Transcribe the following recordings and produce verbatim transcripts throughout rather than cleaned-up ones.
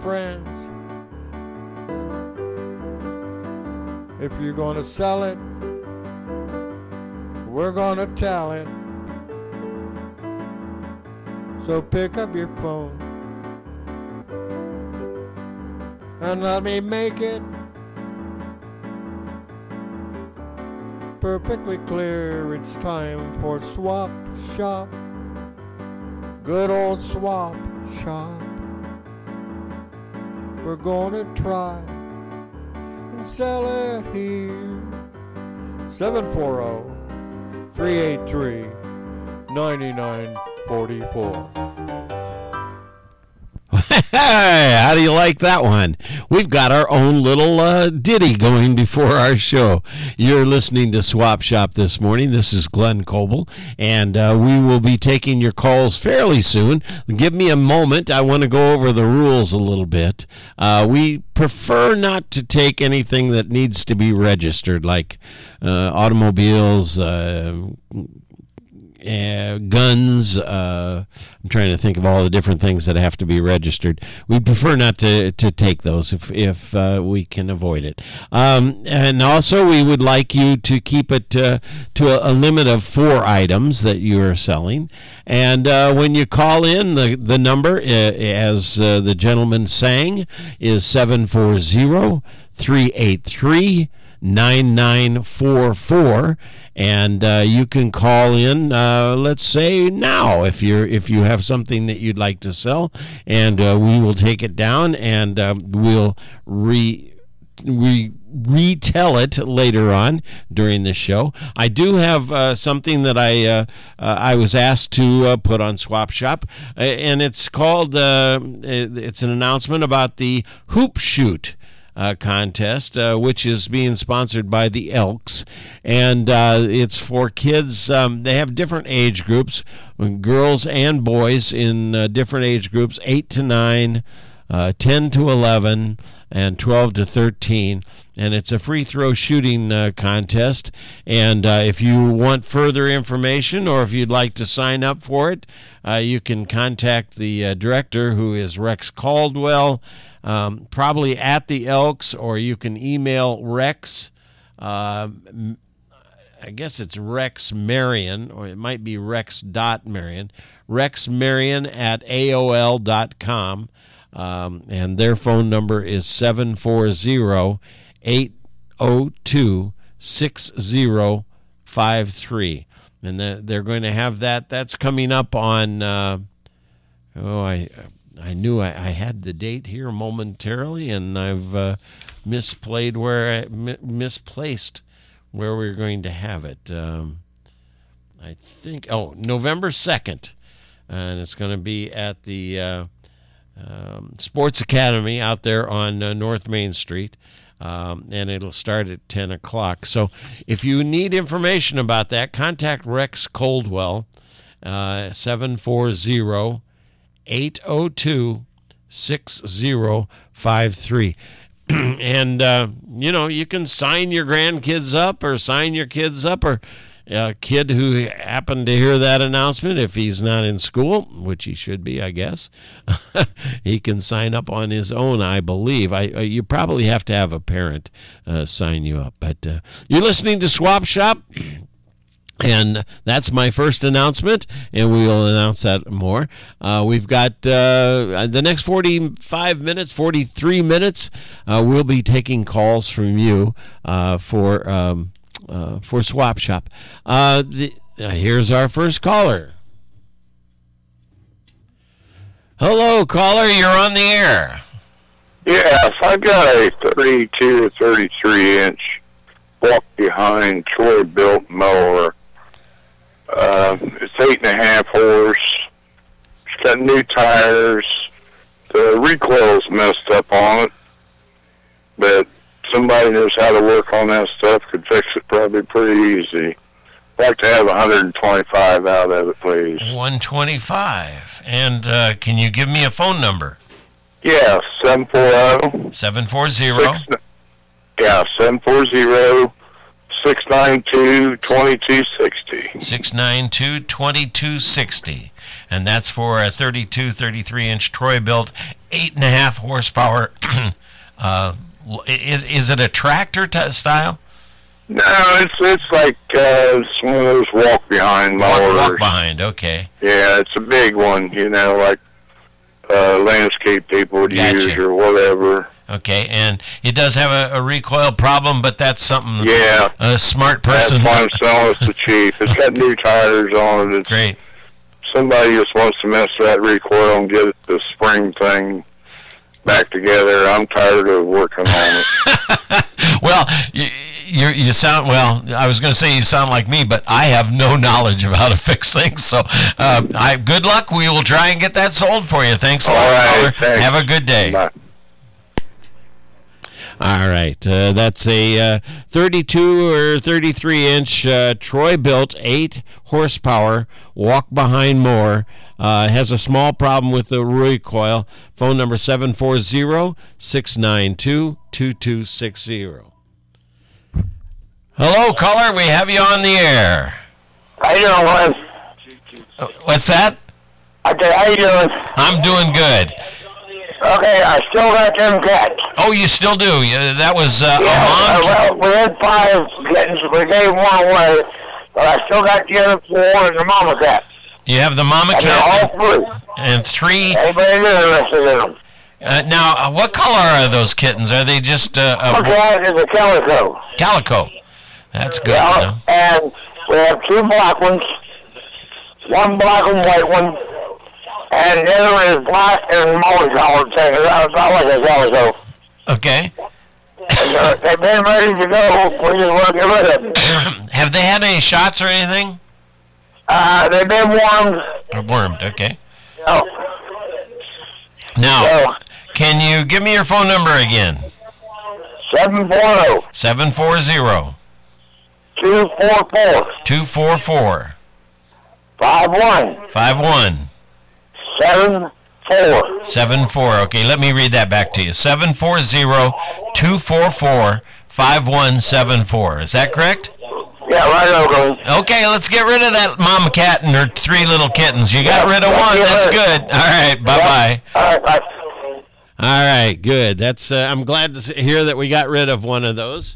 friends. If you're gonna sell it, we're gonna tell it. So pick up your phone and let me make it perfectly clear. It's time for Swap Shop. Good old Swap Shop. We're gonna try and sell it here. seven four zero, three eight three, nine nine four four. Hey, how do you like that one? We've got our own little uh, ditty going before our show. You're listening to Swap Shop this morning. This is Glenn Coble, and uh, we will be taking your calls fairly soon. Give me a moment. I want to go over the rules a little bit. Uh, we prefer not to take anything that needs to be registered, like uh, automobiles, uh, Uh, guns. Uh, I'm trying to think of all the different things that have to be registered. We prefer not to, to take those if if uh, we can avoid it. Um, and also, we would like you to keep it uh, to a, a limit of four items that you are selling. And uh, when you call in, the the number, uh, as uh, the gentleman sang, is seven four zero, three eight three, nine nine four four, and uh, you can call in, uh, let's say now, if you're if you have something that you'd like to sell, and uh, we will take it down, and uh, we'll re we retell it later on during the show. I do have uh, something that I uh, uh, I was asked to uh, put on Swap Shop, uh, and it's called uh, it's an announcement about the Hoop Shoot Uh, contest, uh, which is being sponsored by the Elks, and uh, it's for kids. Um, they have different age groups, girls and boys in uh, different age groups, eight to nine, uh, ten to eleven, and twelve to thirteen, and it's a free throw shooting uh, contest. And uh, if you want further information, or if you'd like to sign up for it, uh, you can contact the uh, director, who is Rex Caldwell, um, probably at the Elks, or you can email Rex. Uh, I guess it's Rex Marion, or it might be Rex dot Marion, Rex Marion at A O L dot com. Um, and their phone number is seven four zero, eight zero two, six zero five three. And they're going to have that. That's coming up on, uh, oh, I I knew I, I had the date here momentarily, and I've uh, misplayed where I, mi- misplaced where we're going to have it. Um, I think, oh, November second. And it's going to be at the Uh, Um, Sports Academy out there on uh, North Main Street, um, and it'll start at ten o'clock. So if you need information about that, contact Rex Caldwell, uh, seven four zero, eight zero two, six zero five three. And, uh, you know, you can sign your grandkids up, or sign your kids up, or a kid who happened to hear that announcement, if he's not in school, which he should be, I guess, he can sign up on his own, I believe. I uh, you probably have to have a parent uh, sign you up. But uh, you're listening to Swap Shop, and that's my first announcement, and we will announce that more. Uh, we've got uh, the next forty-five minutes, forty-three minutes, uh, we'll be taking calls from you uh, for... Um, Uh, for Swap Shop. Uh, the, uh, here's our first caller. Hello, caller. You're on the air. Yes, I got a thirty-two or thirty-three inch walk-behind Troy-built mower. Uh, it's eight and a half horse. It's got new tires. The recoil's messed up on it, but somebody knows how to work on that stuff, could fix it probably pretty easy. I'd like to have one hundred twenty-five out of it, please. one twenty-five. And uh, can you give me a phone number? Yeah, seven four zero. seven four zero. Six, yeah, seven four zero, six nine two, two two six zero. six nine two, two two six zero. And that's for a thirty-two, thirty-three inch Troy-built eight and a half horsepower. uh, is, is it a tractor t- style? No, it's it's like uh, it's one of those walk behind mowers. Walk, walk behind, okay. Yeah, it's a big one, you know, like uh, landscape people would Gotcha. use or whatever. Okay, and it does have a, a recoil problem, but that's something Yeah. a smart person. That's why I'm selling it so cheap. It's got new tires on it. It's, Great. Somebody just wants to mess with that recoil and get the spring thing back together. I'm tired of working on it. Well, you, you you sound well. I was going to say you sound like me, but I have no knowledge of how to fix things. So, uh, I good luck. We will try and get that sold for you. Thanks a lot, All right, caller. thanks. Have a good day. Bye. All right, uh, that's a uh, thirty-two or thirty-three inch uh, Troy-built eight horsepower walk behind mower. Uh, has a small problem with the recoil. Phone number seven four zero, six nine two, two two six zero. Hello, caller. We have you on the air. How you doing, Glenn? Uh, What's that? I said, how you doing? I'm doing good. Okay, I still got them cats. Oh, you still do? Yeah, that was uh, Yeah, a mom. uh, well, we had five kittens. We gave one away, but I still got the other four and the mama cat. You have the mama And they're cat all three. and three. Anybody interested in them? Uh, now, uh, what color are those kittens? Are they just uh, One a cat is a calico. calico? That's good. Yeah, you know. and we have two black ones, one black and white one, and the other is black and multicolored thing. It's not like a calico. Okay. And uh, they've been ready to go. We just want to get rid of them. Have they had any shots or anything? Uh, they've been warmed. Or wormed, okay. Oh, Now, so, can you give me your phone number again? seven four zero, seven four zero, two four four, two four four, five one five one seven four. seven four. Okay, let me read that back to you. seven four zero, two four four, five one seven four. Is that correct? Yeah, right over. Okay, let's get rid of that mama cat and her three little kittens. You got Yeah, rid of let's one. get That's rid of- good. All right, bye-bye. All right, bye. All right, good. That's uh, I'm glad to hear that we got rid of one of those.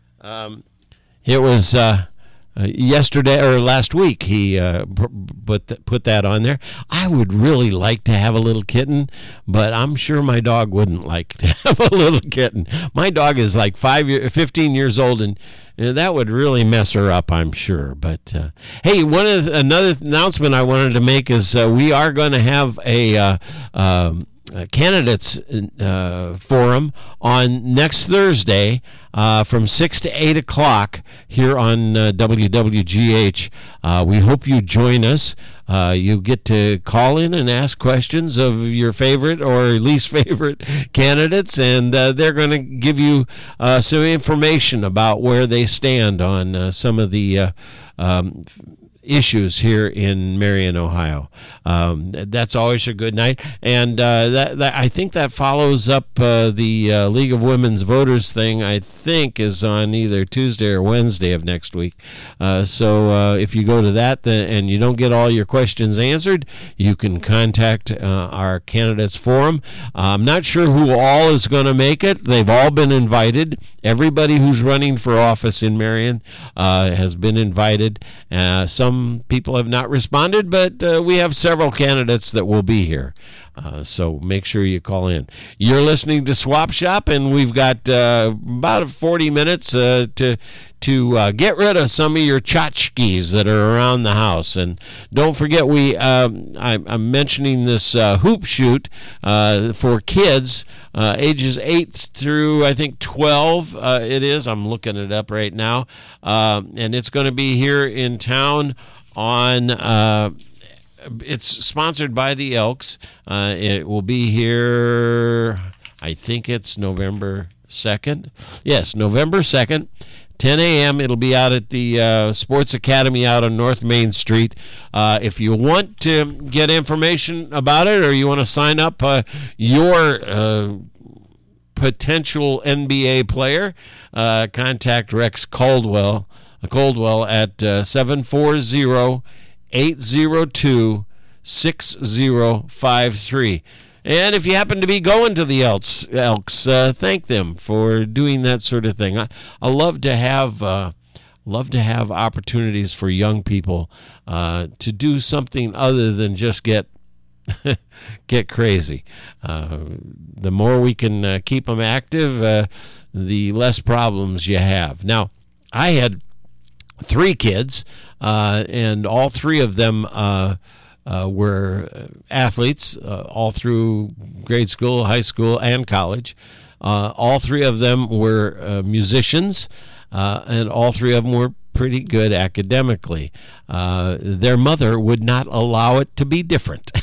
Um, it was uh, uh, yesterday or last week he uh, put th- put that on there. I would really like to have a little kitten, but I'm sure my dog wouldn't like to have a little kitten. My dog is like five year, fifteen years old, and, and that would really mess her up, I'm sure. But uh, hey, one of the, another announcement I wanted to make is uh, we are going to have a. Uh, um, Uh, candidates uh, forum on next Thursday uh, from six to eight o'clock here on uh, W W G H. Uh, we hope you join us. Uh, you get to call in and ask questions of your favorite or least favorite candidates, and uh, they're going to give you uh, some information about where they stand on uh, some of the uh, um, issues here in Marion, Ohio. Um, that's always a good night, and uh, that, that I think that follows up uh, the uh, League of Women's Voters thing. I think is on either Tuesday or Wednesday of next week. Uh, so uh, if you go to that the, and you don't get all your questions answered, you can contact uh, our candidates forum. Uh, I'm not sure who all is going to make it. They've all been invited. Everybody who's running for office in Marion uh, has been invited. Uh, some Some people have not responded, but uh, we have several candidates that will be here. Uh, so make sure you call in. You're listening to Swap Shop, and we've got uh, about forty minutes uh, to to uh, get rid of some of your tchotchkes that are around the house. And don't forget, we um, I, I'm mentioning this uh, hoop shoot uh, for kids uh, ages eight through I think twelve. Uh, it is. I'm looking it up right now, um, and it's going to be here in town on. Uh, It's sponsored by the Elks. Uh, it will be here, I think it's November second. Yes, November second, ten a.m. It'll be out at the uh, Sports Academy out on North Main Street. Uh, if you want to get information about it or you want to sign up uh, your uh, potential N B A player, uh, contact Rex Caldwell, Caldwell at uh, seven four zero, eight zero two, six zero five three. And if you happen to be going to the Elks, Elks uh, thank them for doing that sort of thing. I, I love to have uh, love to have opportunities for young people uh, to do something other than just get get crazy. Uh, the more we can uh, keep them active, uh, the less problems you have. Now, I had three kids, uh, and all three of them uh, uh, were athletes uh, all through grade school, high school, and college. Uh, all three of them were uh, musicians, uh, and all three of them were pretty good academically. Uh, their mother would not allow it to be different,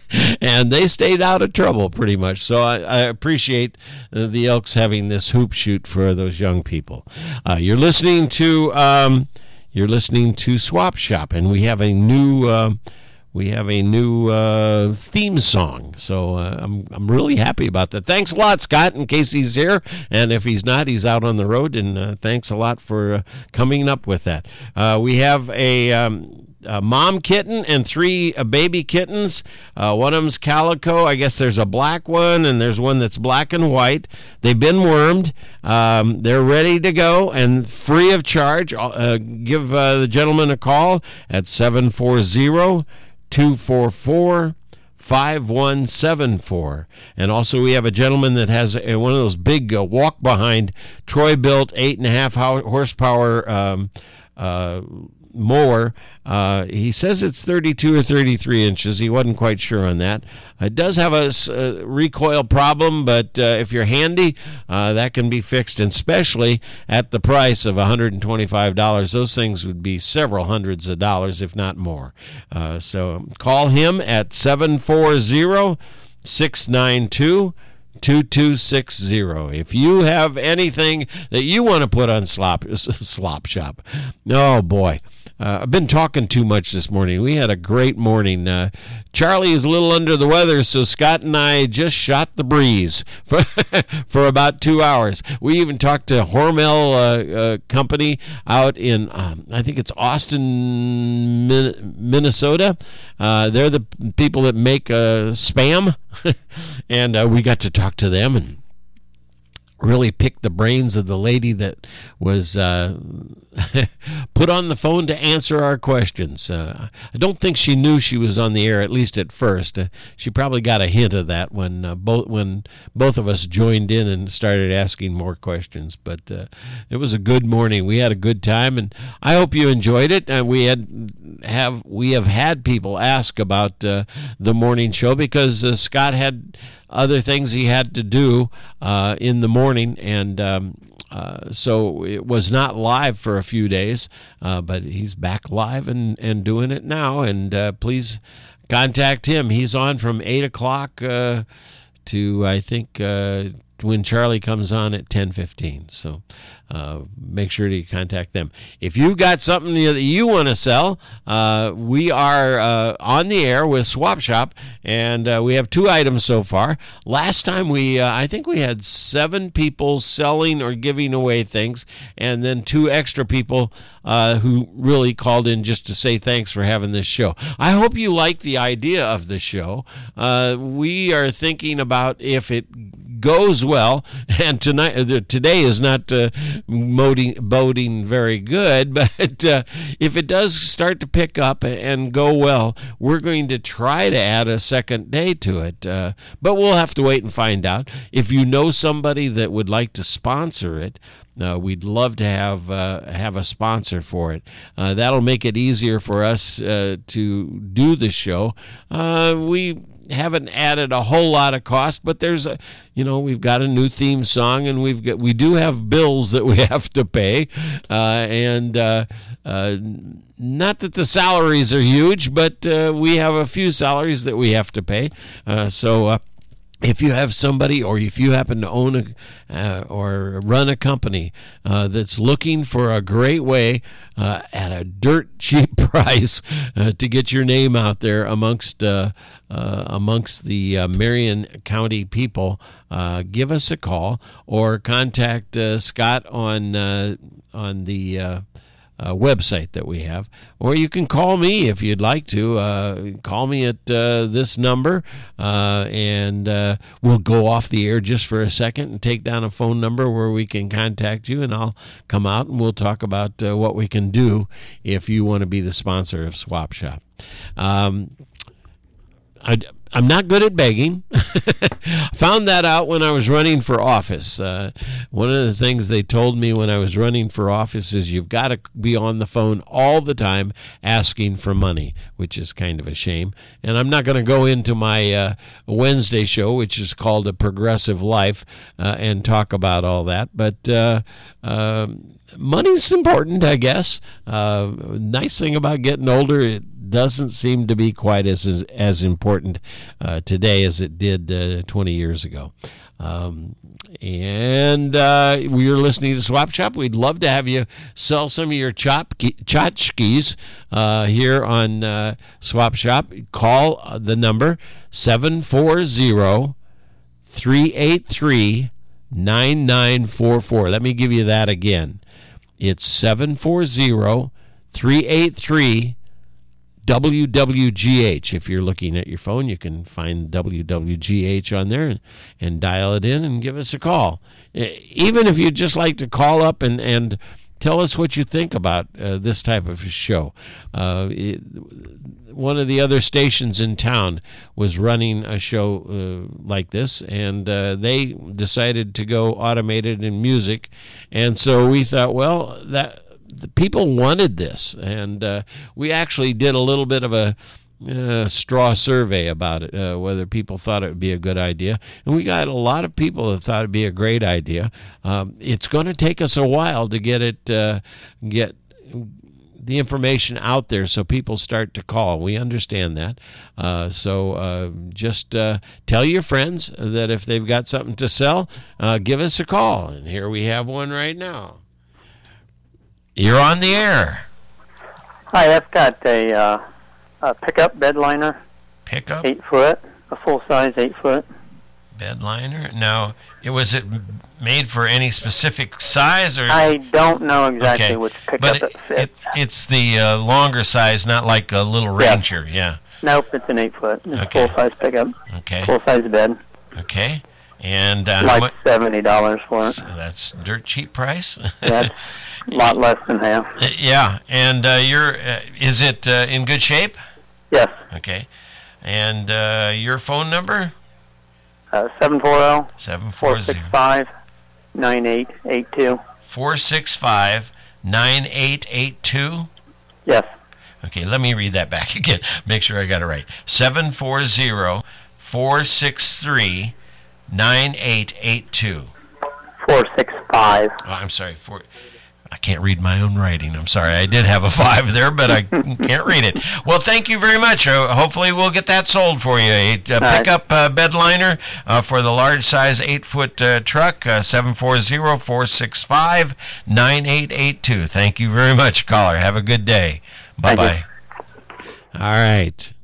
and they stayed out of trouble pretty much. So I, I appreciate uh, the Elks having this hoop shoot for those young people. Uh, you're listening to um, you're listening to Swap Shop, and we have a new. Uh, We have a new uh, theme song, so uh, I'm I'm really happy about that. Thanks a lot, Scott, in case he's here, and if he's not, he's out on the road, and uh, thanks a lot for uh, coming up with that. Uh, we have a, um, a mom kitten and three uh, baby kittens. Uh, one of them's calico. I guess there's a black one, and there's one that's black and white. They've been wormed. Um, they're ready to go and free of charge. Uh, give uh, the gentleman a call at seven four zero, two four four, five one seven four. And also we have a gentleman that has a, one of those big uh, walk-behind Troy-built eight and a half horsepower um, uh, mower. Uh, he says it's thirty-two or thirty-three inches. He wasn't quite sure on that. It does have a, a recoil problem, but uh, if you're handy, uh, that can be fixed, and especially at the price of one hundred twenty-five dollars. Those things would be several hundreds of dollars, if not more. Uh, so call him at seven four zero, six nine two, two two six zero. If you have anything that you want to put on Slop, slop Shop. Oh, boy. Uh, I've been talking too much this morning. We had a great morning. Uh, Charlie is a little under the weather, so Scott and I just shot the breeze for, for about two hours. We even talked to Hormel uh, uh, Company out in, um, I think it's Austin, Min- Minnesota. Uh, they're the people that make uh, Spam, and uh, we got to talk to them and really picked the brains of the lady that was uh, put on the phone to answer our questions. Uh, I don't think she knew she was on the air, at least at first. Uh, she probably got a hint of that when uh, both when both of us joined in and started asking more questions. But uh, it was a good morning. We had a good time, and I hope you enjoyed it. And we had have we have had people ask about uh, the morning show because uh, Scott had other things he had to do uh, in the morning, and um, uh, so it was not live for a few days, uh, but he's back live and, and doing it now, and uh, please contact him. He's on from eight o'clock uh, to, I think, uh, when Charlie comes on at ten fifteen, so uh, make sure to contact them. If you got something that you want to sell, uh, we are uh, on the air with Swap Shop, and uh, we have two items so far. Last time we, uh, I think we had seven people selling or giving away things, and then two extra people uh, who really called in just to say thanks for having this show. I hope you like the idea of the show. Uh, we are thinking about if it goes well, and tonight, uh, today is not uh, boding, boding very good, but uh, if it does start to pick up and go well, we're going to try to add a second day to it, uh, but we'll have to wait and find out. If you know somebody that would like to sponsor it, Uh, we'd love to have uh, have a sponsor for it. Uh, that'll make it easier for us uh, to do the show. Uh, we haven't added a whole lot of cost, but there's a, you know, we've got a new theme song, and we've got we do have bills that we have to pay, uh, and uh, uh, not that the salaries are huge, but uh, we have a few salaries that we have to pay. Uh, so. Uh, If you have somebody, or if you happen to own a, uh, or run a company uh, that's looking for a great way uh, at a dirt cheap price uh, to get your name out there amongst uh, uh, amongst the uh, Marion County people, uh, give us a call or contact uh, Scott on uh, on the. Uh, uh, website that we have, or you can call me if you'd like to. Uh, call me at uh, this number, uh, and uh, we'll go off the air just for a second and take down a phone number where we can contact you, and I'll come out and we'll talk about uh, what we can do if you want to be the sponsor of Swap Shop. Um, I, I'm not good at begging. Found that out when I was running for office. Uh, one of the things they told me when I was running for office is you've got to be on the phone all the time asking for money, which is kind of a shame. And I'm not going to go into my uh, Wednesday show, which is called A Progressive Life, uh, and talk about all that. But uh, uh, money's important, I guess. Uh, nice thing about getting older, it doesn't seem to be quite as as, as important uh, today as it did uh, twenty years ago. Um, and uh, we're listening to Swap Shop. We'd love to have you sell some of your chop tchotchkes uh, here on uh, Swap Shop. Call uh, the number seven four zero, three eight three, nine nine four four. Let me give you that again. It's seven four zero, three eight three, W W G H. If you're looking at your phone, you can find W W G H on there and, and dial it in and give us a call. Even if you'd just like to call up and, and tell us what you think about uh, this type of show. Uh, it, one of the other stations in town was running a show uh, like this, and uh, they decided to go automated in music. And so we thought, well, that the people wanted this, and uh, we actually did a little bit of a uh, straw survey about it, uh, whether people thought it would be a good idea, and we got a lot of people that thought it'd be a great idea. Um, it's going to take us a while to get it, uh, get the information out there so people start to call. We understand that. Uh, so uh, just uh, tell your friends that if they've got something to sell, uh, give us a call, and here we have one right now. You're on the air. Hi, I've got a, uh, a pickup bed liner. Pickup? Eight foot, a full size eight foot. Bed liner? Now, it was it made for any specific size? Or I don't know exactly okay. which pickup but it, it fits. It, it's the uh, longer size, not like a little Ranger, yeah. yeah. Nope, it's an eight foot. It's okay. a full size pickup. Okay. Full size bed. Okay. And uh, like how much? seventy dollars for it. So that's dirt cheap price. That's a lot less than half. Yeah, and uh, you're uh, is it uh, in good shape? Yes. Okay, and uh, your phone number? Uh, seven four zero, seven four zero, four six five, nine eight eight two. four six five, nine eight eight two? Yes. Okay, let me read that back again. Make sure I got it right. seven four zero, four six three, nine eight eight two. four six five. Oh, I'm sorry. Four, I can't read my own writing. I'm sorry. I did have a five there, but I can't read it. Well, thank you very much. Uh, hopefully we'll get that sold for you. A uh, pickup uh, bed liner uh, for the large size eight-foot uh, truck, uh, seven four zero, four six five, nine eight eight two. Thank you very much, caller. Have a good day. Bye-bye. All right.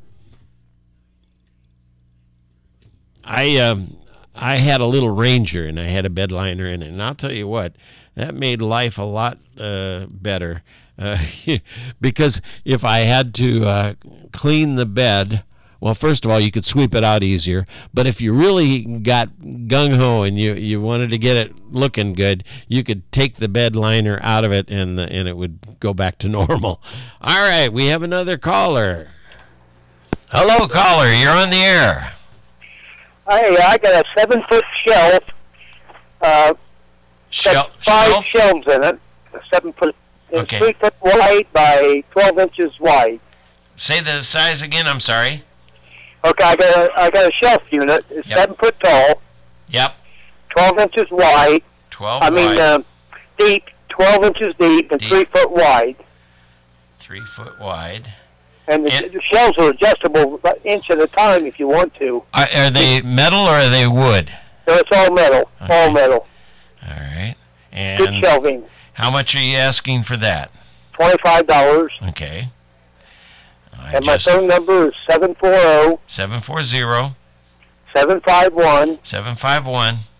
I um I had a little Ranger, and I had a bed liner in it, and I'll tell you what, that made life a lot uh, better. Uh, because if I had to uh, clean the bed, well, first of all, you could sweep it out easier. But if you really got gung-ho and you, you wanted to get it looking good, you could take the bed liner out of it, and, the, and it would go back to normal. All right, we have another caller. Hello, caller. You're on the air. Hey, I got a seven-foot shelf. Uh, Shel- five shelf? shelves in it. A seven-foot, it's Okay. three foot wide by twelve inches wide. Say the size again. I'm sorry. Okay, I got a, I got a shelf unit. It's Yep. seven foot tall, Yep. twelve inches wide. twelve I mean, wide, uh, deep, twelve inches deep, and Deep. three foot wide. three foot wide. And the, And- the shelves are adjustable about inch at a time if you want to. Are, are they metal or are they wood? So it's all metal, Okay. all metal. All right. Good And shelving. how much are you asking for that? Twenty-five dollars. Okay. I And my just, phone number is seven four zero, seven four zero, seven five one, seven five one,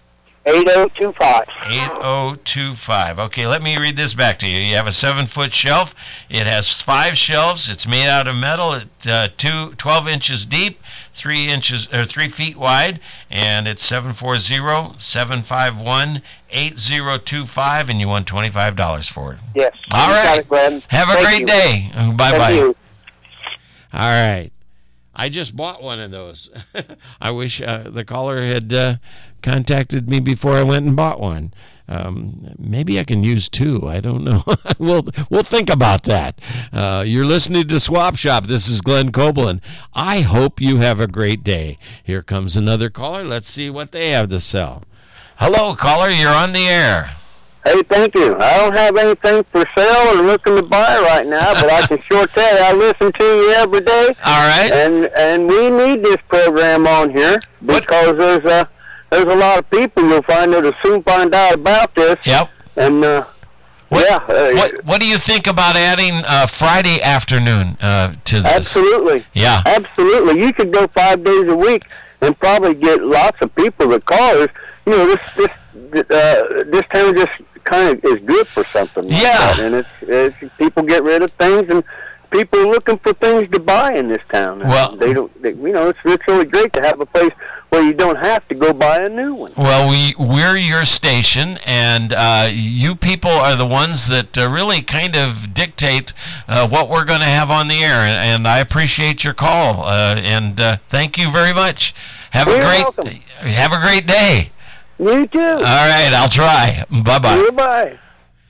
eight oh two five. eight oh two five. Okay, let me read this back to you. You have a seven-foot shelf. It has five shelves. It's made out of metal. It's uh, two, twelve inches deep, three inches or three feet wide, and it's seven four zero, seven five one, eight zero two five, and you won twenty-five dollars for it. Yes. All You got right. it, Glenn. Have a Thank great you. day. Bye-bye. Thank you. All right. I just bought one of those. I wish uh, the caller had uh, contacted me before I went and bought one. Um, maybe I can use two. I don't know. we'll we'll think about that. Uh, you're listening to Swap Shop. This is Glenn Copeland. I hope you have a great day. Here comes another caller. Let's see what they have to sell. Hello, caller. You're on the air. Hey, thank you. I don't have anything for sale or looking to buy right now, but I can sure tell you I listen to you every day. All right. And and we need this program on here because there's a there's a lot of people you'll find that'll soon find out about this. Yep. And uh, What, yeah, uh, what what do you think about adding uh, Friday afternoon uh, to this? absolutely. Yeah. Absolutely. You could go five days a week and probably get lots of people that call us. You know, this this uh, this town just kind of is good for something like Yeah. that. And it's, it's people get rid of things, and people are looking for things to buy in this town. And Well- they don't. They, you know, it's it's really great to have a place where you don't have to go buy a new one. Well, we we're your station, and uh, you people are the ones that uh, really kind of dictate uh, what we're going to have on the air. And, and I appreciate your call, uh, and uh, thank you very much. Have a You're great welcome. have a great day. You too. All right, I'll try. Bye bye. Goodbye.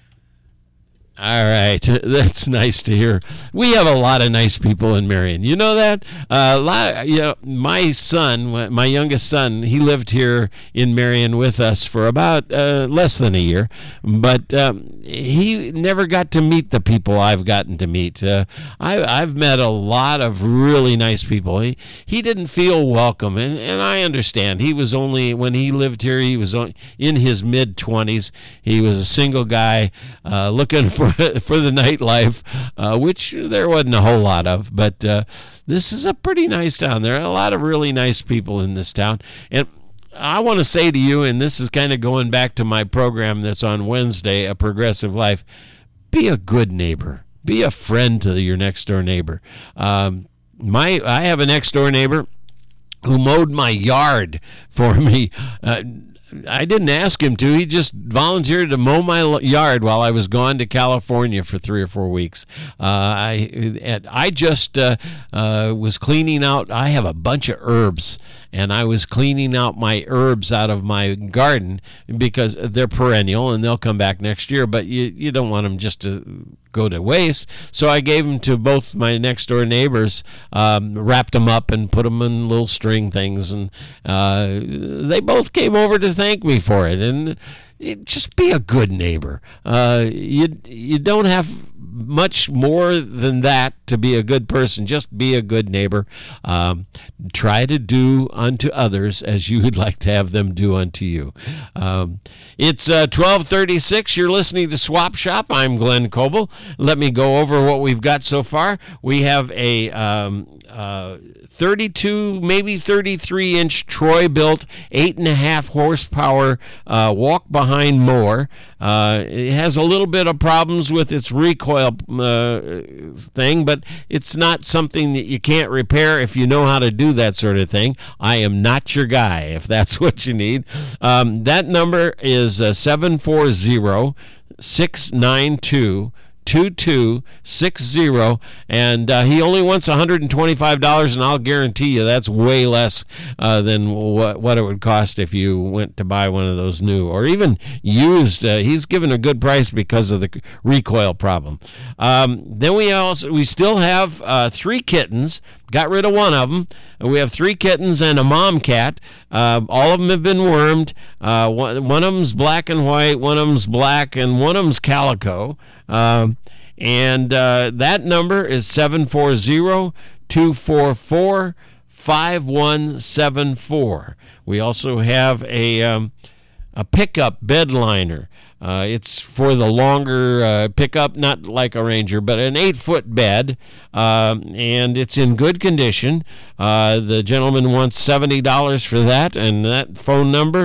All right, that's nice to hear. We have a lot of nice people in Marion. You know that? Uh, a lot. You know, my son, my youngest son, he lived here in Marion with us for about uh, less than a year, but um, he never got to meet the people I've gotten to meet. Uh, I, I've met a lot of really nice people. He he didn't feel welcome, and, and I understand. He was only when he lived here. He was on, in his mid twenties. He was a single guy uh, looking for. for the nightlife, uh, which there wasn't a whole lot of, but uh, this is a pretty nice town. There are a lot of really nice people in this town, and I want to say to you, and this is kind of going back to my program that's on Wednesday, A Progressive Life, be a good neighbor. Be a friend to your next door neighbor. Um, my I have a next door neighbor who mowed my yard for me. Uh, I didn't ask him to. He just volunteered to mow my yard while I was gone to California for three or four weeks. Uh, I and I just uh, uh, was cleaning out. I have a bunch of herbs, and I was cleaning out my herbs out of my garden because they're perennial and they'll come back next year. But you you don't want them just to go to waste. So I gave them to both my next door neighbors, um, wrapped them up and put them in little string things, and uh, they both came over to thank me for it. And it, just be a good neighbor. Uh, you you don't have much more than that to be a good person. Just be a good neighbor. Um, try to do unto others as you would like to have them do unto you. Um, it's uh, twelve thirty-six. You're listening to Swap Shop. I'm Glenn Coble. Let me go over what we've got so far. We have a um, uh, thirty-two, maybe thirty-three inch Troy-built, eight and a half horsepower uh, walk-behind mower. Uh, it has a little bit of problems with its recoil uh, thing, but it's not something that you can't repair if you know how to do that sort of thing. I am not your guy if that's what you need. Um, that number is uh, seven four zero, six nine two, two two six zero, and uh, he only wants one hundred twenty-five dollars, and I'll guarantee you that's way less uh, than what, what it would cost if you went to buy one of those new or even used. Uh, he's given a good price because of the recoil problem. Um, then we also we still have uh, three kittens. Got rid of one of them. We have three kittens and a mom cat. Uh, all of them have been wormed. Uh, one, one of them's black and white, one of them's black, and one of them's calico. Um, and uh, that number is seven four zero, two four four, five one seven four. We also have a, um, a pickup bed liner. Uh, it's for the longer uh, pickup, not like a Ranger, but an eight-foot bed, um, and it's in good condition. Uh, the gentleman wants seventy dollars for that, and that phone number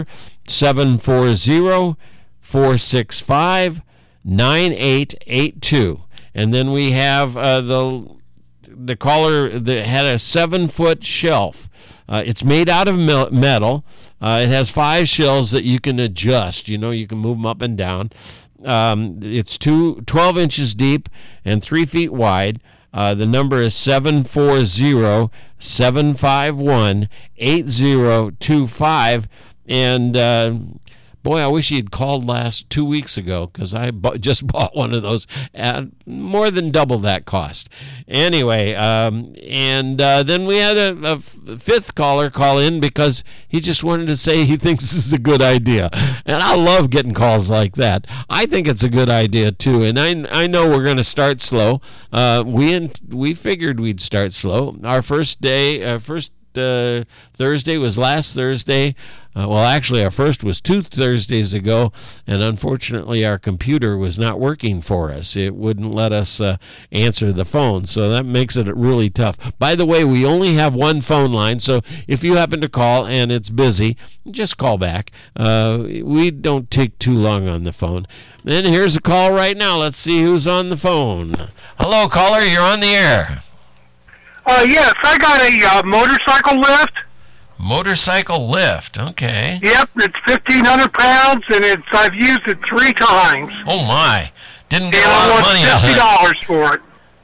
seven four zero, four six five, nine eight eight two. And then we have uh, the the caller that had a seven-foot shelf. Uh, it's made out of metal. Uh, it has five shelves that you can adjust. You know, you can move them up and down. Um, it's two, twelve inches deep and three feet wide. Uh, the number is seven four zero, seven five one, eight zero two five. And uh, boy, I wish he had called last two weeks ago, because I bu- just bought one of those at more than double that cost. Anyway, um, and uh, then we had a, a fifth caller call in because he just wanted to say he thinks this is a good idea. And I love getting calls like that. I think it's a good idea, too. And I, I know we're going to start slow. Uh, we in, we figured we'd start slow. Our first day, uh, first Uh, Thursday was last Thursday. Uh, well, actually, our first was two Thursdays ago, and unfortunately, our computer was not working for us. It wouldn't let us uh, answer the phone, so that makes it really tough. By the way, we only have one phone line, so if you happen to call and it's busy, just call back. Uh, we don't take too long on the phone. And here's a call right now. Let's see who's on the phone. Hello, caller. You're on the air. Uh, yes, I got a uh, motorcycle lift. Motorcycle lift, okay. Yep, it's fifteen hundred pounds, and it's I've used it three times. Oh, my. Didn't get and a lot I of money out of fifty dollars for it.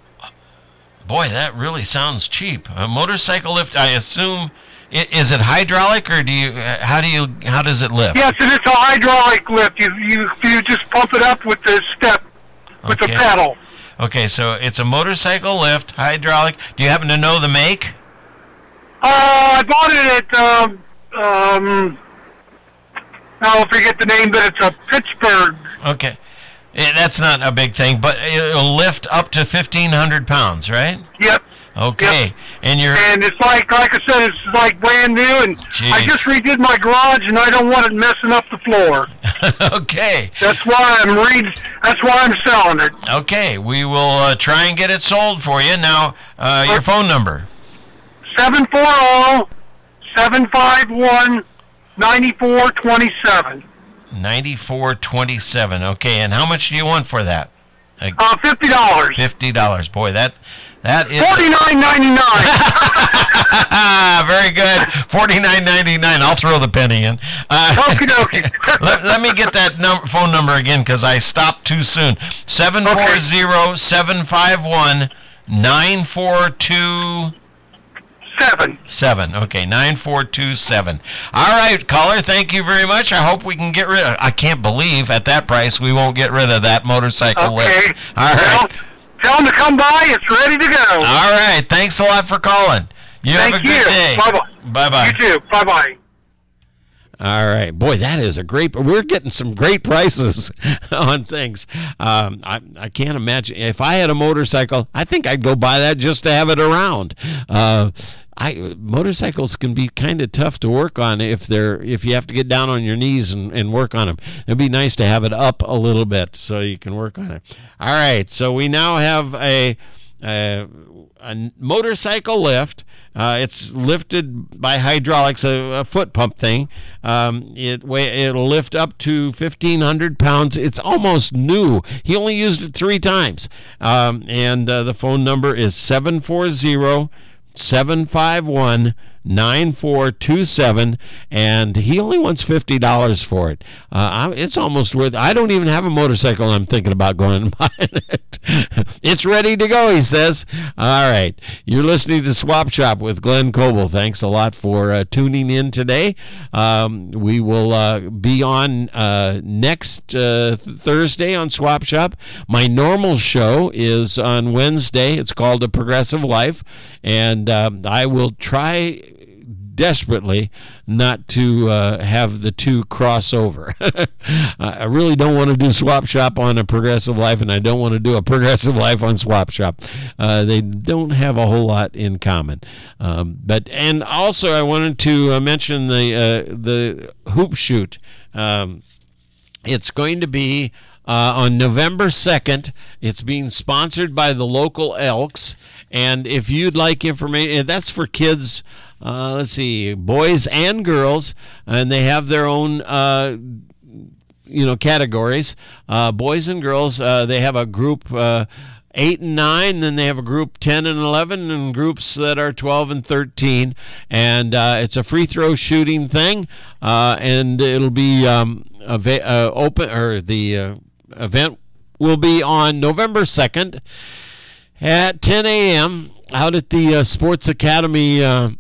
Boy, that really sounds cheap. A motorcycle lift, I assume, is it hydraulic, or do you, how do you, how does it lift? Yes, and it's a hydraulic lift. You, you, you just pump it up with the step, with Okay. the pedal. Okay, so it's a motorcycle lift, hydraulic. Do you happen to know the make? Uh, I bought it at, um, um, I'll forget the name, but it's a Pittsburgh. Okay. Eh, that's not a big thing, but it'll lift up to fifteen hundred pounds, right? Yep. Okay. Yep. And you're... And it's like, like I said, it's like brand new, and Jeez. I just redid my garage, and I don't want it messing up the floor. Okay. That's why I'm read. That's why I'm selling it. Okay, we will uh, try and get it sold for you. Now, uh, your phone number. seven four zero, seven five one, nine four two seven. ninety-four twenty-seven. Okay, and how much do you want for that? Like Uh, fifty dollars. fifty dollars. Boy, that that is Forty-nine ninety-nine. very good. Forty-nine ninety-nine. I'll throw the penny in. Uh, Okie dokie. let, let me get that num- phone number again, because I stopped too soon. seven four zero, seven five one, nine four two Seven. seven. Okay, nine four two seven. All right, caller, thank you very much. I hope we can get rid of... I can't believe at that price we won't get rid of that motorcycle Okay. lift. All right. Well, tell them to come by. It's ready to go. All right. Thanks a lot for calling. You Thank have a you. good day. Bye-bye. Bye-bye. You too. Bye-bye. All right. Boy, that is a great... We're getting some great prices on things. Um, I, I can't imagine. If I had a motorcycle, I think I'd go buy that just to have it around. Uh, I motorcycles can be kind of tough to work on if they're if you have to get down on your knees and, and work on them. It'd be nice to have it up a little bit so you can work on it. All right. So we now have a... a a motorcycle lift. Uh, it's lifted by hydraulics, a, a foot pump thing. Um, it it'll lift up to fifteen hundred pounds. It's almost new. He only used it three times. Um, and uh, the phone number is seven four zero, seven five one, nine four two seven, and he only wants fifty dollars for it. Uh, it's almost worth. I don't even have a motorcycle. I'm thinking about going and buying it. It's ready to go, he says. All right, you're listening to Swap Shop with Glenn Coble. Thanks a lot for uh, tuning in today. Um, we will uh, be on uh, next uh, Thursday on Swap Shop. My normal show is on Wednesday. It's called A Progressive Life, and uh, I will try desperately not to uh, have the two cross over. I really don't want to do Swap Shop on A Progressive Life, and I don't want to do A Progressive Life on Swap Shop. Uh, they don't have a whole lot in common. Um, but and also I wanted to uh, mention the uh, the hoop shoot. Um, it's going to be Uh, on November second. It's being sponsored by the local Elks. And if you'd like information, that's for kids uh, let's see, boys and girls, and they have their own uh, you know categories. Uh, boys and girls, uh, they have a group uh, eight and nine, then they have a group ten and eleven, and groups that are twelve and thirteen. And uh, it's a free throw shooting thing, uh, and it'll be um, ava- uh, open, or the uh, event will be on November second at ten a.m. out at the uh, Sports Academy, uh,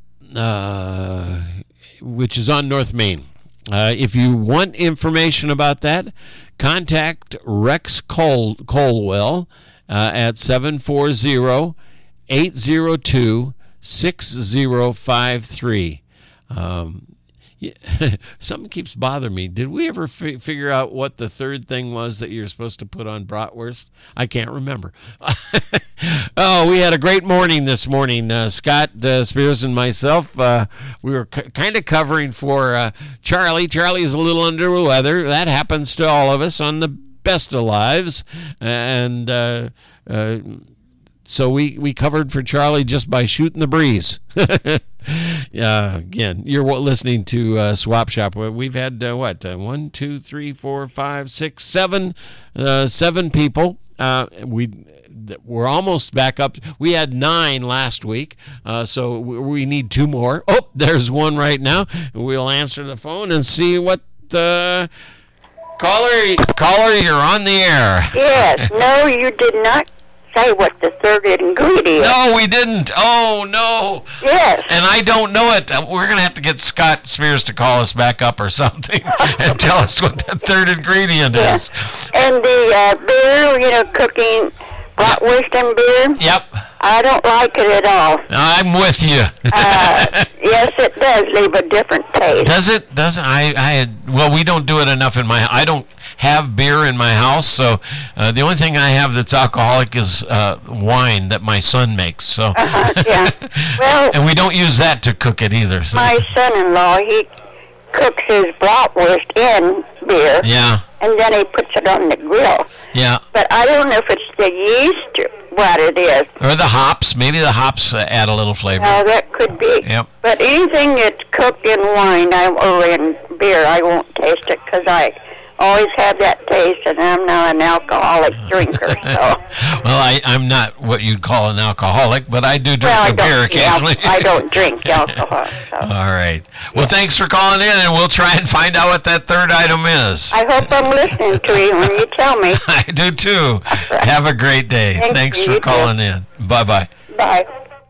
uh, which is on North Main. Uh, if you want information about that, contact Rex Col- Colwell uh, at seven four zero, eight zero two, six zero five three. Um, yeah, something keeps bothering me. Did we ever fi- figure out what the third thing was that you're supposed to put on bratwurst? I can't remember. Oh, we had a great morning this morning. Uh, Scott uh, Spears and myself, uh, we were c- kind of covering for uh, Charlie. Charlie is a little under the weather. That happens to all of us on the best of lives. And uh, uh, so we, we covered for Charlie just by shooting the breeze. Uh, again, you're listening to uh, Swap Shop. We've had uh, what uh, one, two, three, four, five, six, seven, uh, seven people. Uh, we we're almost back up. We had nine last week, uh, so we, we need two more. Oh, there's one right now. We'll answer the phone and see what the caller. Caller, you're on the air. Yes. No, you did not say what the third ingredient. No, we didn't. Oh, no. Yes. And I don't know it. We're going to have to get Scott Spears to call us back up or something and tell us what the third ingredient Yeah. is. And the uh, beer, you know, cooking bratwurst and beer. Yep. I don't like it at all. I'm with you. Uh, yes, it does leave a different taste. Does it? Doesn't I? I had. Well, we don't do it enough in my. I don't have beer in my house, so uh, the only thing I have that's alcoholic is uh, wine that my son makes. So. Uh-huh, yeah. Well, and we don't use that to cook it either. So. my son-in-law, he cooks his bratwurst in beer. Yeah. And then he puts it on the grill. Yeah. But I don't know if it's the yeast or what it is. Or the hops. Maybe the hops uh, add a little flavor. Well, that could be. Yep. But anything that's cooked in wine I, or in beer, I won't taste it because I always have that taste, and I'm not an alcoholic drinker. So. Well, I, I'm not what you'd call an alcoholic, but I do drink well, I a beer don't, occasionally. Yeah, I don't drink alcohol. So. All right. Well, thanks for calling in, and we'll try and find out what that third item is. I hope I'm listening to you when you tell me. I do, too. Right. Have a great day. Thank Thanks you, for you calling too. in. Bye-bye. Bye.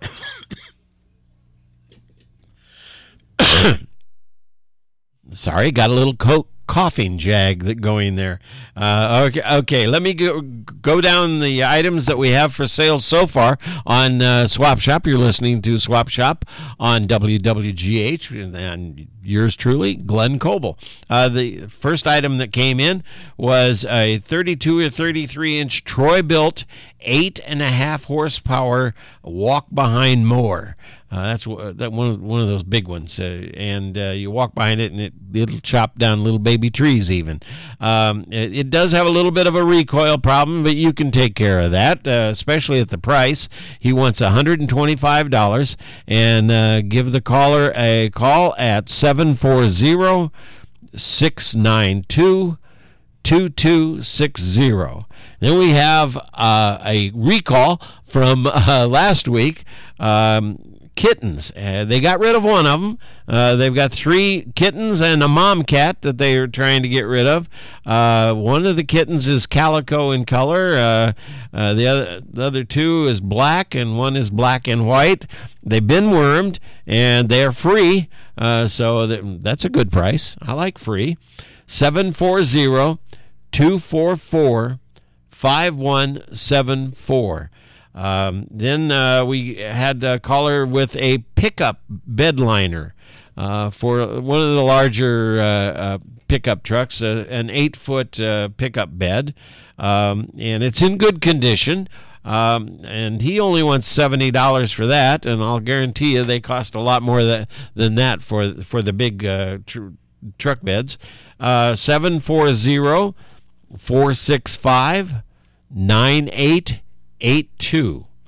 Sorry, got a little co- coughing jag that going there. Uh, okay, okay, let me go, go down the items that we have for sale so far on uh, Swap Shop. You're listening to Swap Shop on W W G H, and, and yours truly, Glenn Coble. Uh, the first item that came in was a thirty-two or thirty-three inch Troy-built eight and a half horsepower walk-behind mower. Uh, that's that one of one of those big ones, uh, and uh, you walk behind it, and it it'll chop down little baby trees. Even um, it, it does have a little bit of a recoil problem, but you can take care of that, uh, especially at the price. He wants one hundred and twenty-five dollars, and uh, give the caller a call at seven four zero, six nine two, two two six zero. Then we have uh, a recall from uh, last week. Um, Kittens. Uh, they got rid of one of them. Uh, they've got three kittens and a mom cat that they are trying to get rid of. Uh, one of the kittens is calico in color. Uh, uh, the other, the other two is black, and one is black and white. They've been wormed, and they're free. Uh, so that, that's a good price. I like free. seven four zero, two four four, five one seven four. Um, then uh, we had a caller with a pickup bed liner uh, for one of the larger uh, uh, pickup trucks, uh, an eight-foot uh, pickup bed, um, and it's in good condition. Um, and he only wants seventy dollars for that, and I'll guarantee you they cost a lot more than, than that for for the big uh, tr- truck beds. Uh, seven four zero, four six five, nine eight eight two.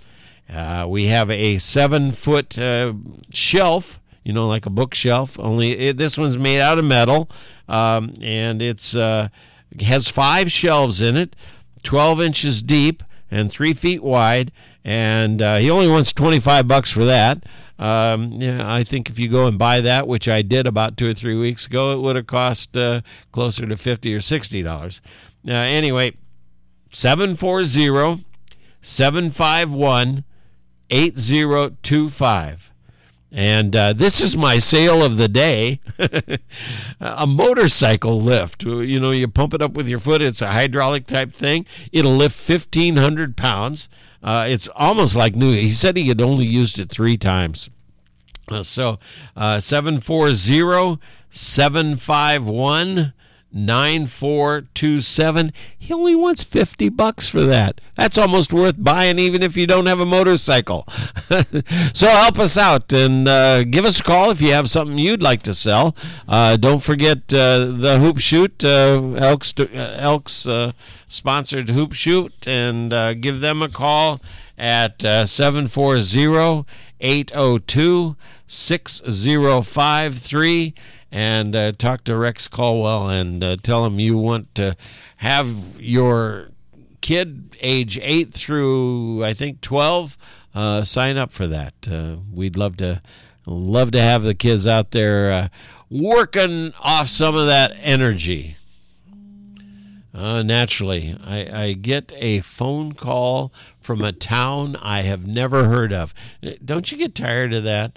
Uh, we have a seven-foot uh, shelf, you know, like a bookshelf. Only it, this one's made out of metal, um, and it's uh, has five shelves in it, twelve inches deep and three feet wide. And uh, he only wants twenty-five bucks for that. Um, yeah, I think if you go and buy that, which I did about two or three weeks ago, it would have cost uh, closer to fifty or sixty dollars. Uh, anyway, seven four zero, seven five one, eight zero two five. And uh, this is my sale of the day. A motorcycle lift. You know, you pump it up with your foot. It's a hydraulic type thing. It'll lift fifteen hundred pounds. Uh, it's almost like new. He said he had only used it three times. Uh, so uh, seven four zero, seven five one, nine four two seven. He only wants fifty bucks for that. That's almost worth buying even if you don't have a motorcycle. So help us out and uh, give us a call if you have something you'd like to sell. Uh, don't forget uh, the Hoop Shoot, uh, Elks, uh, Elks uh, sponsored Hoop Shoot, and uh, give them a call at uh, seven four zero, eight zero two, six zero five three. And uh, talk to Rex Caldwell and uh, tell him you want to have your kid age eight through, I think, twelve, uh, sign up for that. Uh, we'd love to love to have the kids out there uh, working off some of that energy. Uh, naturally, I, I get a phone call from a town I have never heard of. Don't you get tired of that?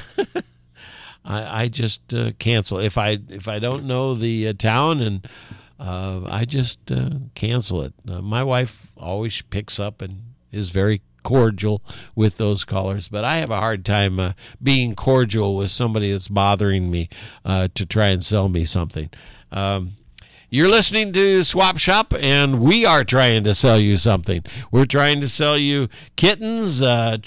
I, I just uh, cancel if I if I don't know the uh, town, and uh, I just uh, cancel it. Uh, my wife always picks up and is very cordial with those callers, but I have a hard time uh, being cordial with somebody that's bothering me uh, to try and sell me something. Um, You're listening to Swap Shop, and we are trying to sell you something. We're trying to sell you kittens, uh,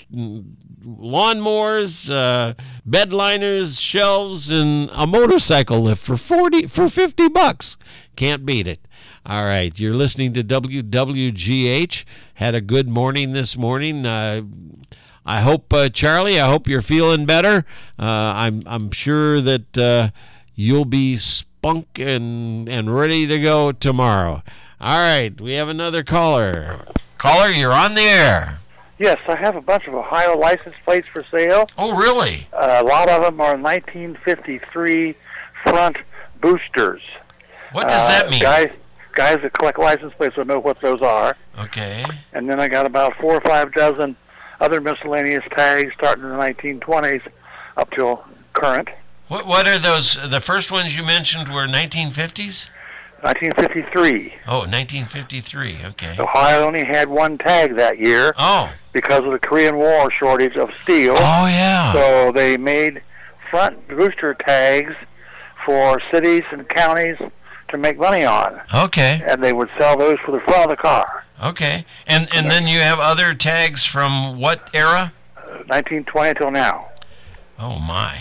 lawnmowers, uh, bed liners, shelves, and a motorcycle lift for forty for fifty bucks. Can't beat it. All right, you're listening to W W G H. Had a good morning this morning. Uh, I hope, uh, Charlie, I hope you're feeling better. Uh, I'm I'm sure that uh, you'll be spunk and and ready to go tomorrow. All right, we have another caller. Caller, you're on the air. Yes, I have a bunch of Ohio license plates for sale. Oh, really? Uh, a lot of them are nineteen fifty-three front boosters. What does uh, that mean? Guys, guys that collect license plates will know what those are. Okay. And then I got about four or five dozen other miscellaneous tags starting in the nineteen twenties up till current. What What are those? The first ones you mentioned were nineteen fifties? nineteen fifty-three. Oh, nineteen fifty-three. Okay. Ohio only had one tag that year. Oh. Because of the Korean War shortage of steel. Oh, yeah. So they made front booster tags for cities and counties to make money on. Okay. And they would sell those for the front of the car. Okay. And and then you have other tags from what era? Uh, nineteen twenty till now. Oh, my.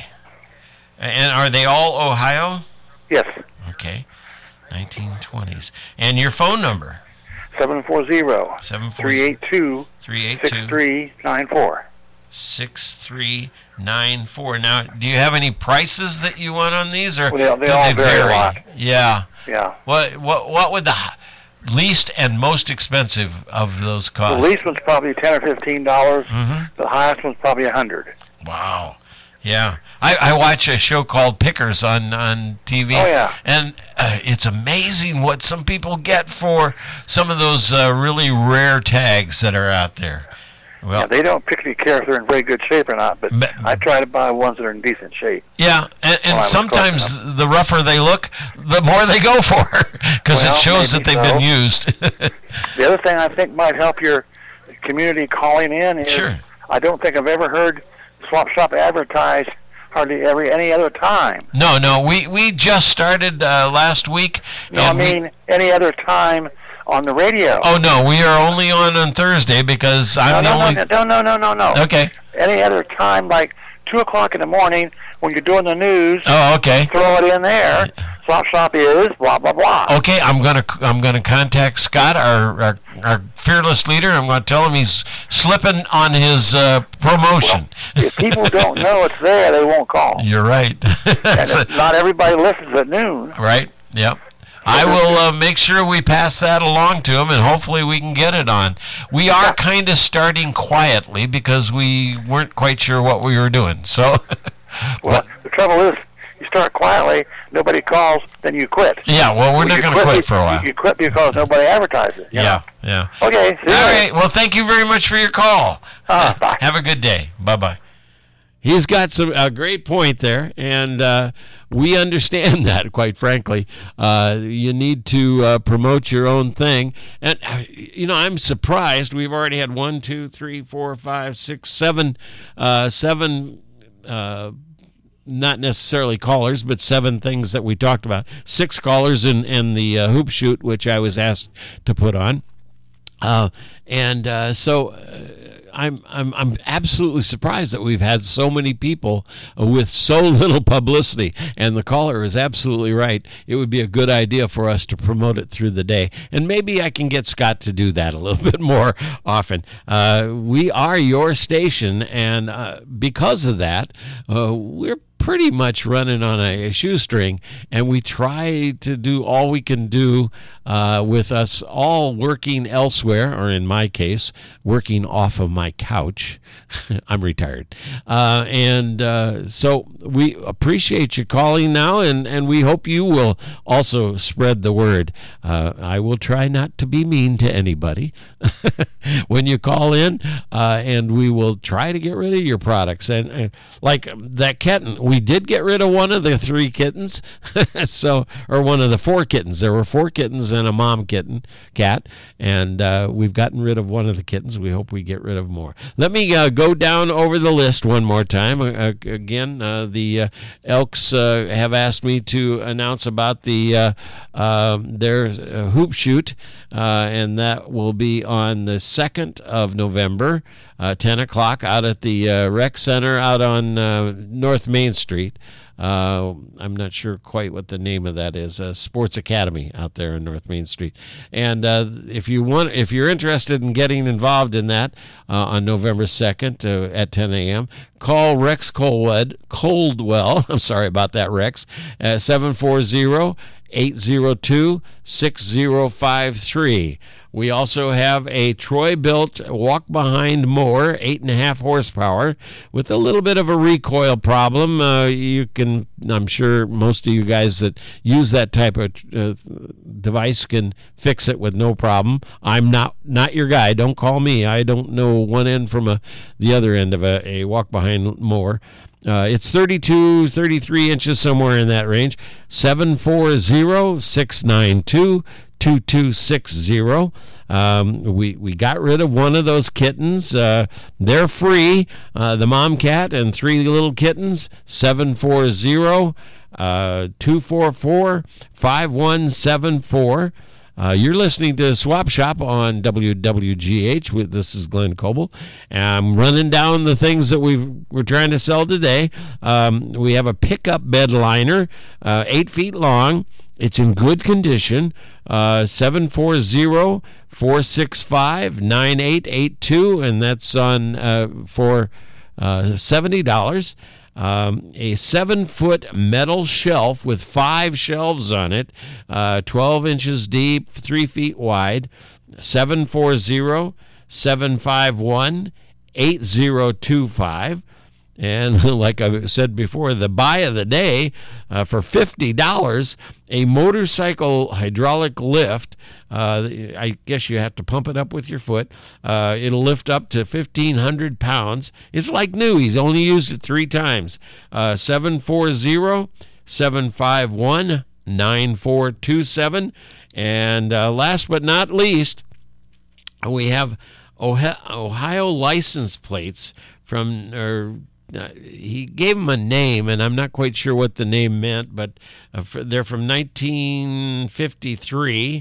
And are they all Ohio? Yes. Okay. nineteen twenties. And your phone number? seven four zero, three eight two, six three nine four. six three nine four. Now, do you have any prices that you want on these? Or well, they, they do all they vary, vary a lot. Yeah. Yeah. What, what, what would the least and most expensive of those cost? The least one's probably ten or fifteen dollars. Mm-hmm. The highest one's probably a hundred. Wow. Yeah. I, I watch a show called Pickers on, on T V. Oh, yeah. And uh, it's amazing what some people get for some of those uh, really rare tags that are out there. Well, yeah, they don't particularly care if they're in very good shape or not, but, but I try to buy ones that are in decent shape. Yeah, and, and sometimes the rougher they look, the more they go for, because well, it shows that they've so. been used. The other thing I think might help your community calling in is sure. I don't think I've ever heard Swap Shop advertised hardly every any other time. No, no, we, we just started uh, last week. No, I mean we, any other time on the radio. Oh, no, we are only on on Thursday because I'm no, the no, only... No, no, no, no, no, no. Okay. Any other time, like two o'clock in the morning, when you're doing the news, Oh, okay. throw it in there. Swap Shop is blah blah blah. Okay, I'm gonna I'm gonna contact Scott, our our, our fearless leader. I'm gonna tell him he's slipping on his uh, promotion. Well, if people don't know it's there, they won't call. You're right. And if not everybody listens at noon. Right. Yep. I will uh, make sure we pass that along to him, and hopefully we can get it on. We are kind of starting quietly because we weren't quite sure what we were doing. So, well, the trouble is, you start quietly, nobody calls, then you quit. Yeah, well, we're not going to quit for a while. You quit because nobody advertises. You Yeah, know? yeah. Okay. See you All later. right. Well, thank you very much for your call. Uh, bye. Have a good day. Bye-bye. He's got some a great point there, and uh, we understand that, quite frankly. Uh, you need to uh, promote your own thing. And, uh, you know, I'm surprised. We've already had one, two, three, four, five, six, seven, uh, seven uh not necessarily callers, but seven things that we talked about. Six callers in, in the uh, hoop shoot, which I was asked to put on. Uh, and uh, so uh, I'm, I'm I'm absolutely surprised that we've had so many people uh, with so little publicity. And the caller is absolutely right. It would be a good idea for us to promote it through the day. And maybe I can get Scott to do that a little bit more often. Uh, we are your station, and uh, because of that, uh, we're pretty much running on a shoestring, and we try to do all we can do uh, with us all working elsewhere, or in my case, working off of my couch. I'm retired. Uh, and uh, so we appreciate you calling now, and, and we hope you will also spread the word. Uh, I will try not to be mean to anybody when you call in, uh, and we will try to get rid of your products. And uh, like that kitten, we did get rid of one of the three kittens, so or one of the four kittens. There were four kittens and a mom kitten, cat, and uh, we've gotten rid of one of the kittens. We hope we get rid of more. Let me uh, go down over the list one more time. Uh, again, uh, the uh, Elks uh, have asked me to announce about the uh, uh, their uh, hoop shoot, uh, and that will be on the second of November. Uh, ten o'clock out at the uh, rec center out on uh, North Main Street. Uh, I'm not sure quite what the name of that is. Uh, Sports Academy out there on North Main Street. And uh, if you want, if you're interested in getting involved in that uh, on November second uh, at ten a.m., call Rex Coldwell. Coldwell. I'm sorry about that, Rex. Uh, seven four zero, eight zero two, six zero five three. We also have a Troy-built walk-behind mower, eight and a half horsepower, with a little bit of a recoil problem. Uh, you can, I'm sure most of you guys that use that type of uh, device can fix it with no problem. I'm not not your guy. Don't call me. I don't know one end from a, the other end of a, a walk-behind mower. Uh, it's thirty-two, thirty-three inches, somewhere in that range. seven four zero, six nine two, two two six zero. Um, we, we got rid of one of those kittens. Uh, they're free. Uh, the mom cat and three little kittens. seven four zero, two four four, five one seven four. Uh, you're listening to Swap Shop on W W G H. This is Glenn Coble. I'm running down the things that we've, we're trying to sell today. Um, we have a pickup bed liner, uh, eight feet long. It's in good condition. Uh, seven four zero, four six five, nine eight eight two, and that's on uh, for uh, seventy dollars. Um, a seven-foot metal shelf with five shelves on it, uh, twelve inches deep, three feet wide. seven four zero, seven five one, eight zero two five. And like I've said before, the buy of the day uh, for fifty dollars, a motorcycle hydraulic lift. Uh, I guess you have to pump it up with your foot. Uh, it'll lift up to fifteen hundred pounds. It's like new. He's only used it three times. Uh, seven four zero, seven five one, nine four two seven. And uh, last but not least, we have Ohio license plates from... Or, Uh, he gave them a name, and I'm not quite sure what the name meant, but uh, for, they're from nineteen fifty-three.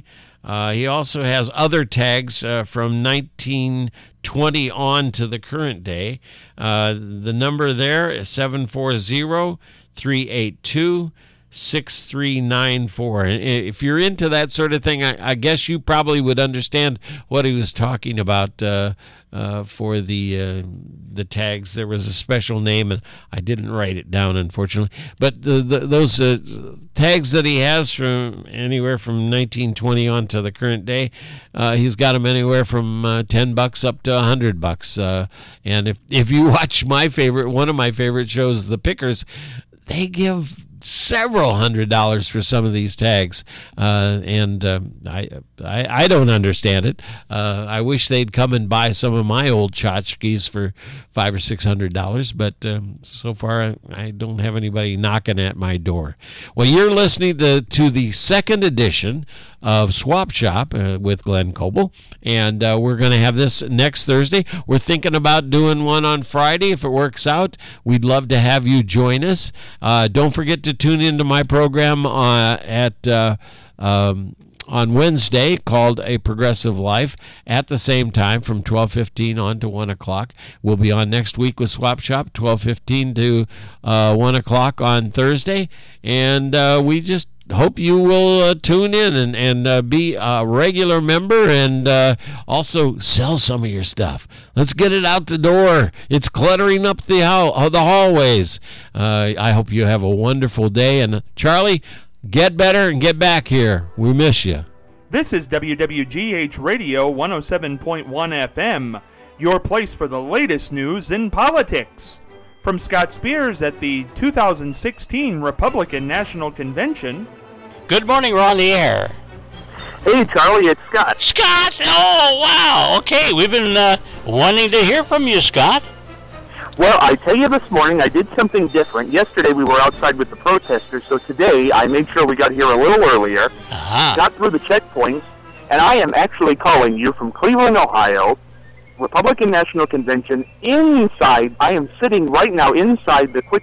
Uh, he also has other tags uh, from nineteen twenty on to the current day. Uh, the number there is seven four zero, three eight two, six three nine four. And if you're into that sort of thing, I, I guess you probably would understand what he was talking about uh, uh, for the uh, the tags. There was a special name, and I didn't write it down, unfortunately. But the, the, those uh, tags that he has from anywhere from nineteen twenty on to the current day, uh, he's got them anywhere from uh, ten bucks up to a hundred bucks. Uh, and if if you watch my favorite, one of my favorite shows, The Pickers, they give several hundred dollars for some of these tags, uh, and uh, I, I I don't understand it. Uh, I wish they'd come and buy some of my old tchotchkes for five or six hundred dollars, but um, so far I, I don't have anybody knocking at my door. Well, you're listening to to the second edition of Swap Shop uh, with Glenn Coble, and uh, we're going to have this next Thursday. We're thinking about doing one on Friday if it works out. We'd love to have you join us. Uh, don't forget to tune into my program uh, at uh, um, on Wednesday called A Progressive Life at the same time from twelve fifteen on to one o'clock. We'll be on next week with Swap Shop, twelve fifteen to uh, one o'clock on Thursday, and uh, we just hope you will uh, tune in and, and uh, be a regular member, and uh, also sell some of your stuff. Let's get it out the door. It's cluttering up the, hall- the hallways. Uh, I hope you have a wonderful day. And Charlie, get better and get back here. We miss you. This is W W G H Radio one oh seven point one F M, your place for the latest news in politics. From Scott Spears at the two thousand sixteen Republican National Convention. Good morning, we're on the air. Hey, Charlie, it's Scott. Scott! Oh, wow. Okay, we've been uh, wanting to hear from you, Scott. Well, I tell you, this morning I did something different. Yesterday we were outside with the protesters, so today I made sure we got here a little earlier, uh-huh. got through the checkpoints, and I am actually calling you from Cleveland, Ohio, Republican National Convention, inside. I am sitting right now inside the Quick